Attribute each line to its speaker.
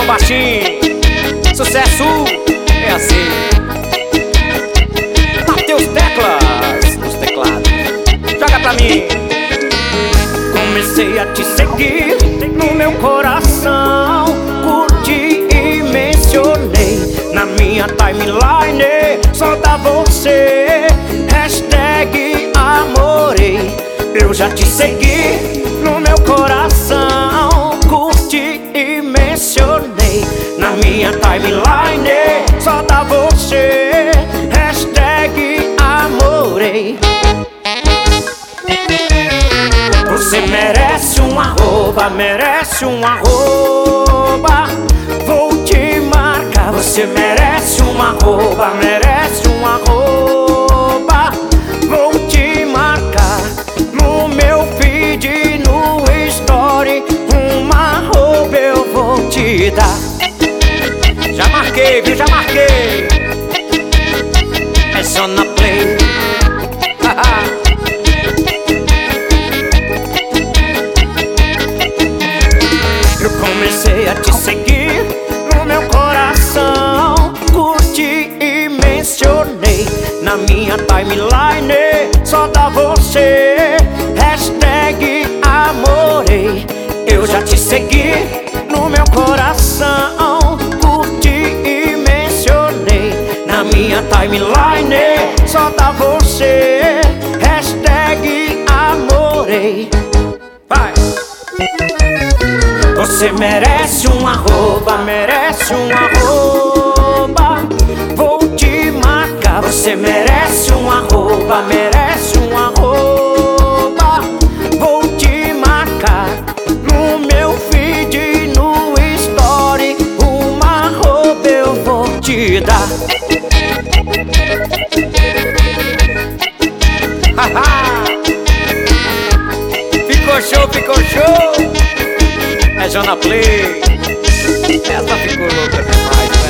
Speaker 1: som baixinho. Sucesso é assim. Mateus Teclas nos teclados. Joga pra mim. Comecei a te seguir no meu coração, curti e mencionei na minha timeline. Só dá você, hashtag amorei. Eu já te segui no meu coração, curti e mencionei na minha timeline. Só dá você, hashtag amorei. Você merece um arroba, merece um arroba. Vou te marcar. Você merece um arroba, merece um arroba. Vou te marcar no meu feed, no story. Uma arroba eu vou te dar. Já marquei, viu? Já marquei. É só na play. Eu comecei a te seguir no meu coração, curti e mencionei na minha timeline. Só dá você, hashtag amorei. Eu já te segui no meu coração, curti e mencionei na minha timeline. Só dá você, hashtag amorei. Vai! Você merece um arroba, merece um arroba. Vou te marcar. Você merece um arroba, merece um arroba. Vou te marcar no meu feed, no story. Uma arroba eu vou te dar. Ficou show, ficou show. É Jona Play. Essa ficou louca demais.